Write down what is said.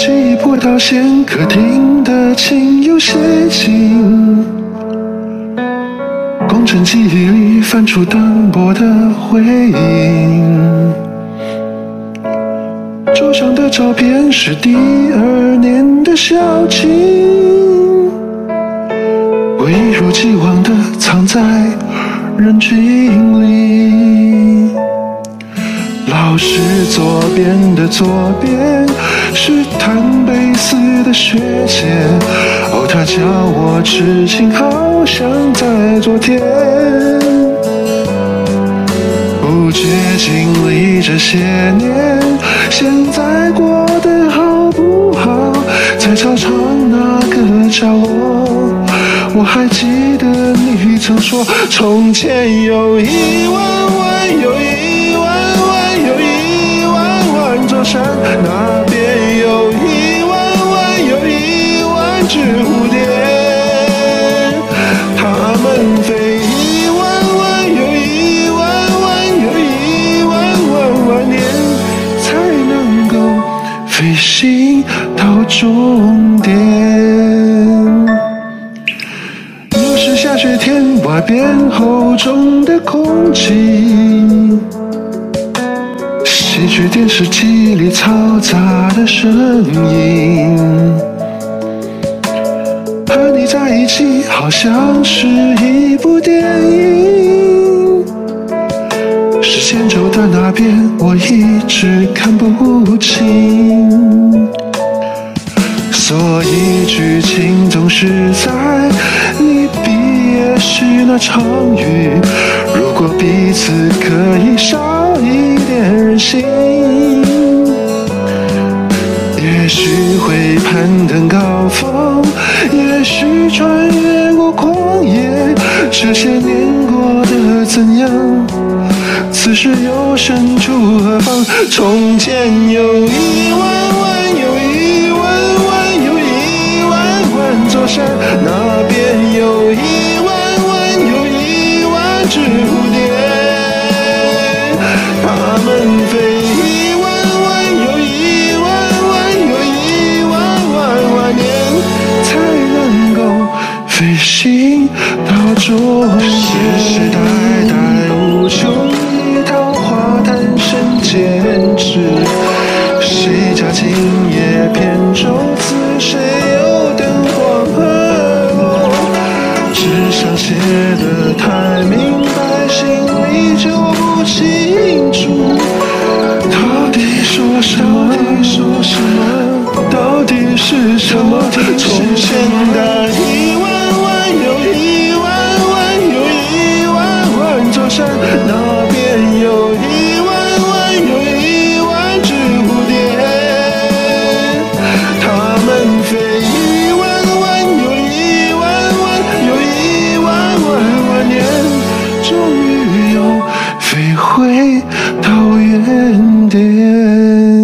记忆不到线，客厅的琴有些近，工程记忆里翻出单薄的回音。桌上的照片是第2年的校庆，我一如既往地藏在人群里。老师左边的左边是弹贝斯的学姐，哦，她教我痴情，好像在昨天。不觉经历这些年，现在过得好不好？在操场那个角落，我还记得你曾说，从前有1万万，有1万万，有1万万座山，那边有1万万，有1万只蝴蝶，它们飞1万万，有1万万，有1万万万年，才能够飞行到终点。又是下雪天，外边厚重的空气，戏剧电视机里嘈杂的声音，和你在一起好像是一部电影，时间轴的那边我一直看不清，所以剧情总是在你毕业时那场雨，如果彼此可以少一点任性，也许会攀登高峰，也许穿越过旷野，这些年过得怎样？此时又身处何方？从前有1万万，有1万万，有1万万座山，那边有1万万，有1万只蝴蝶，它们飞1万万，有1万万，有1万万万年，才能够飞行到终点。世世代代无穷一套花坛深坚持，谁家今夜扁舟子，谁有灯光和落，纸上写的太明白，心里就不清楚，到底说什么？到底是什么？从前的1万万，有1万万，有1万万座山，那边有1万万，有1万只蝴蝶，它们飞1万万，有1万万，有1万万万年，终于又飞回到原点。